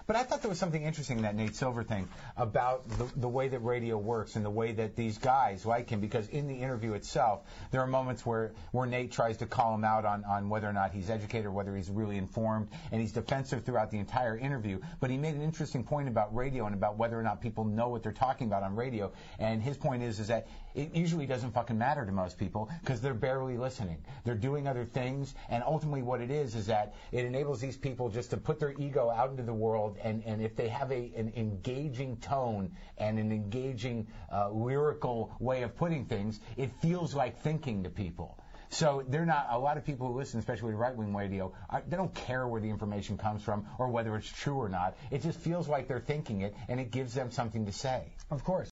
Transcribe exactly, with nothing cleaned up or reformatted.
But I thought there was something interesting in that Nate Silver thing about the, the way that radio works and the way that these guys like him, because in the interview itself, there are moments where, where Nate tries to call him out on, on whether or not he's educated or whether he's really informed, and he's defensive throughout the entire interview. But he made an interesting point about radio and about whether or not people know what they're talking about on radio. And his point is, is that it usually doesn't fucking matter to most people because they're barely listening. They're doing other things, and ultimately what it is is that it enables these people just to put their ego out into the world, and, and if they have a, an engaging tone and an engaging uh, lyrical way of putting things, it feels like thinking to people. So they're not, a lot of people who listen, especially right-wing radio, are, they don't care where the information comes from or whether it's true or not. It just feels like they're thinking it, and it gives them something to say. Of course.